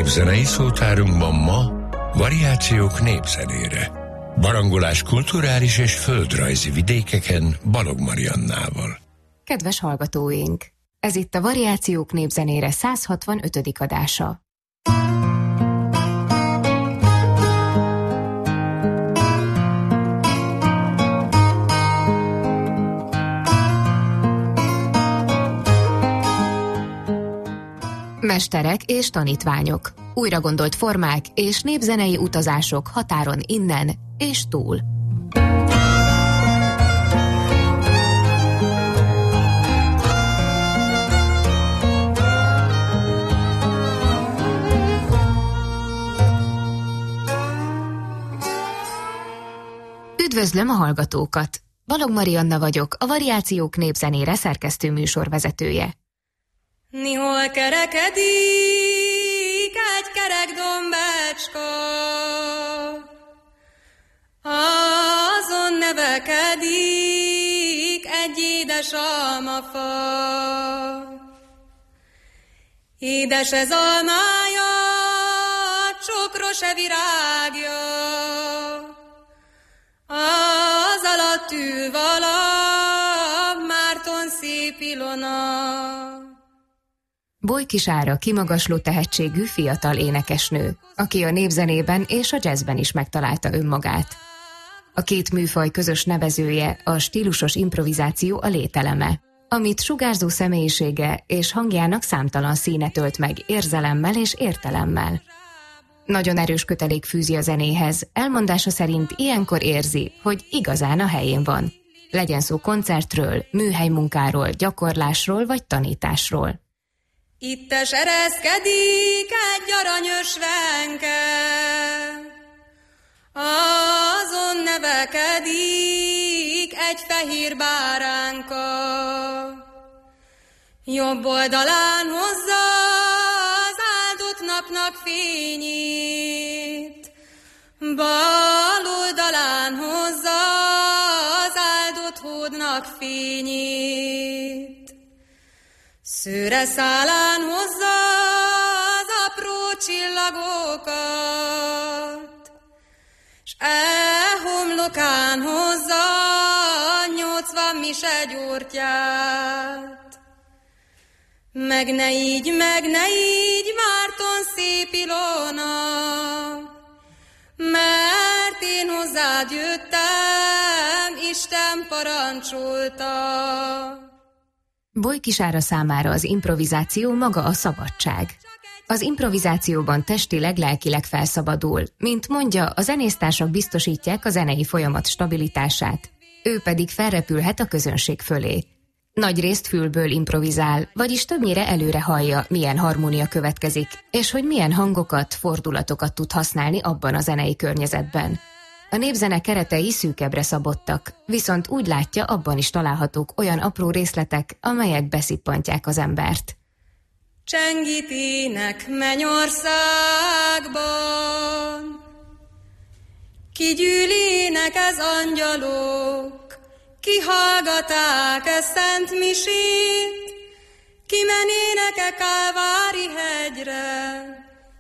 Népzenei szótárunkban ma variációk népzenére. Barangolás kulturális és földrajzi vidékeken Balogh Mariannával. Kedves hallgatóink! Ez itt a Variációk népzenére 165. adása. Mesterek és tanítványok, újragondolt formák és népzenei utazások határon innen és túl. Üdvözlöm a hallgatókat! Balogh Marianna vagyok, a Variációk népzenére szerkesztő műsorvezetője. Nihol kerekedik egy kerek dombácska, azon nevekedik egy édes almafa. Édes ez almája, csokros-e virágja, az alatt ül vala Márton szép Ilona. Boly Kisára kimagasló tehetségű fiatal énekesnő, aki a népzenében és a jazzben is megtalálta önmagát. A két műfaj közös nevezője a stílusos improvizáció a lételeme, amit sugárzó személyisége és hangjának számtalan színe tölt meg érzelemmel és értelemmel. Nagyon erős kötelék fűzi a zenéhez, elmondása szerint ilyenkor érzi, hogy igazán a helyén van. Legyen szó koncertről, műhelymunkáról, gyakorlásról vagy tanításról. Itt ereszkedik egy aranyos venke, azon nevekedik egy fehér báránka. Jobb oldalán hozza az áldott napnak fényét, bal oldalán hozza az áldott hódnak fényét. Szőre szálán hozza az apró csillagokat, s homlokán hozza 80 mise gyurtyát. Meg ne így, Márton szép Ilona, mert én hozzád jöttem, Isten parancsolta. Boly Kisára számára az improvizáció maga a szabadság. Az improvizációban testileg, lelkileg felszabadul, mint mondja, a zenésztársak biztosítják a zenei folyamat stabilitását, ő pedig felrepülhet a közönség fölé. Nagyrészt fülből improvizál, vagyis többnyire előre hallja, milyen harmónia következik, és hogy milyen hangokat, fordulatokat tud használni abban a zenei környezetben. A népzene keretei szűkebbre szabottak, viszont úgy látja, abban is találhatók olyan apró részletek, amelyek beszippantják az embert. Csengít ének mennyországban, kigyűlének ez angyalok, kihallgaták ez szent misét, kimenének Kálvári hegyre.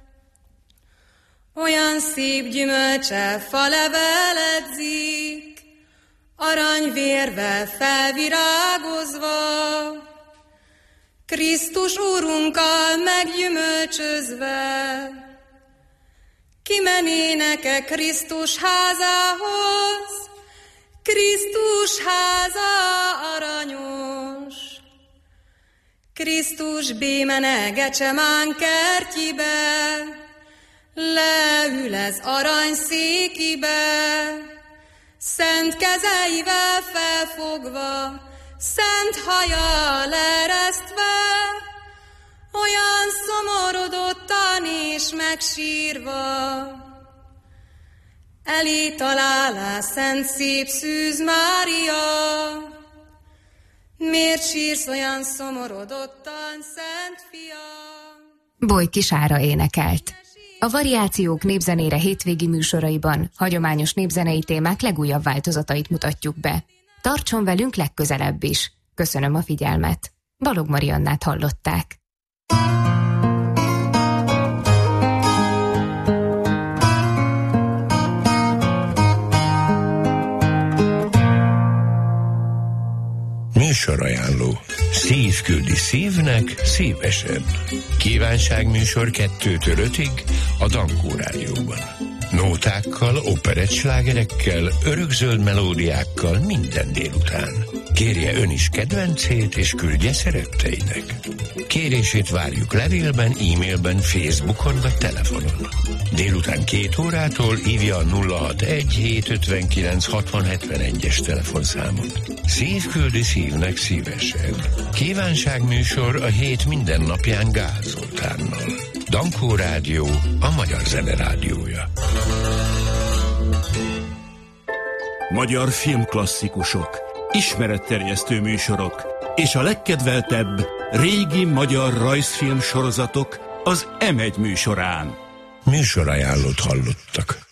Olyan szép gyümölcse faleveledzik, aranyvérvel felvirágozva, Krisztus Úrunkkal meggyümölcsözve. Kimenének Krisztus házához, Krisztus háza aranyos. Krisztus bémene Gecsemán kertjibe, leül ez aranyszékibe, szent kezeivel felfogva, szent haja leresztve, olyan szomorodottan és megsírva. Elé találá szent szép Szűz Mária, miért sírsz olyan szomorodottan, szent fiam? Boly Kisára énekelt. A Variációk népzenére hétvégi műsoraiban hagyományos népzenei témák legújabb változatait mutatjuk be. Tartson velünk legközelebb is. Köszönöm a figyelmet. Balogh Mariannát hallották. műsorajánló. Szív küldi szívnek szívesen. Kívánságműsor 2-től 5-ig a Dankó Rádióban. Nótákkal, operettslágerekkel, örökzöld melódiákkal minden délután. Kérje ön is kedvencét, és küldje szeretteinek. Kérését várjuk levélben, e-mailben, Facebookon vagy telefonon. Délután 2 órától hívja a 061-759-6071-es telefonszámot. Szív küldi szívnek szívesen. Kívánságműsor a hét minden napján Gál Zoltánnal. Dankó Rádió, a magyar zene rádiója. Magyar filmklasszikusok, ismeretterjesztő műsorok és a legkedveltebb régi magyar rajzfilm sorozatok az M1 műsorán. Műsorajánlót hallottak.